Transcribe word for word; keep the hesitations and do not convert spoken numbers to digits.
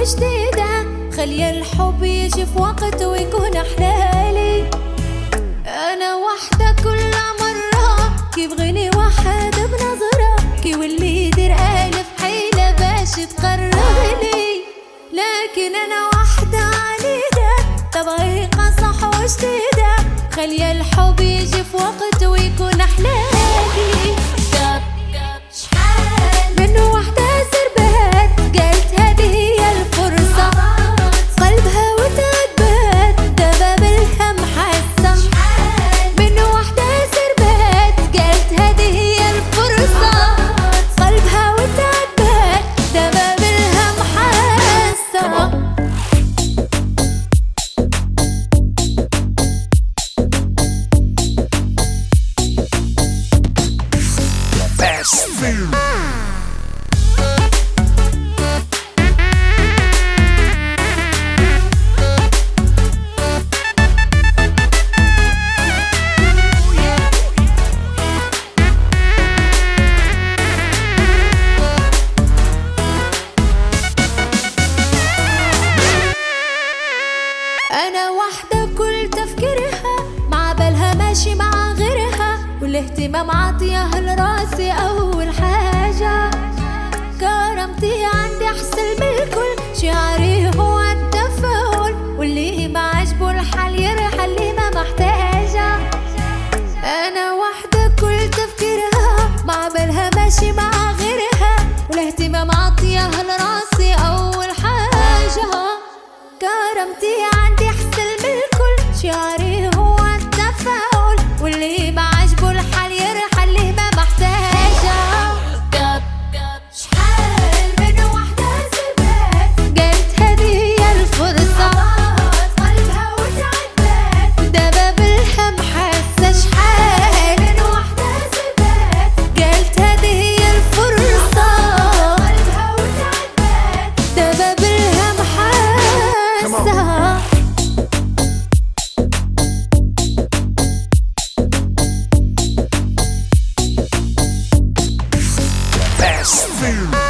وجديدة، خلي الحب يجي في وقت ويكون أحلالي. أنا وحدة كل مرة يبغيني واحد بنظرة، كي واللي يدير ألف حيلة باش تقرب لي. لكن أنا وحدة عنيدة طريقة صح وجديدة، خلي الحب يجي في وقت ويكون أحلالي. شحال من وحدة سربت قالت هذه هي الفرصة، قلبها وتعبت دابا بالهم حاسة. من وحدة سربت قالت هذه هي الفرصة، قلبها وتعبت دابا بالهم حاسة. أنا وحدة كل تفكيرها مع بالها ماشي مع غيرها، والاهتمام عاطيه لراسي أول حاجة. كرامتي عندي أحسن من الكل، شعاري هو التفاؤل، واللي ما عجبه الحال يرحل اللي ما محتاجة. أنا وحدة كل تفكيرها مع بالها ماشي مع غيرها، والاهتمام عاطيه لراسي أول حاجة. كرامتي عندي أحسن من الكل، شعاري هو التفاؤل، واللي ما عجبه الحال يرحل اللي ما محتاجة. شحال من وحدة سربت قالت هذه هي الفرصة، قلبها وتعبت دابا بالهم حاسة. شحال من وحدة سربت قالت هذه هي الفرصة، قلبها وتعبت دابا بالهم حاسة. Fast food.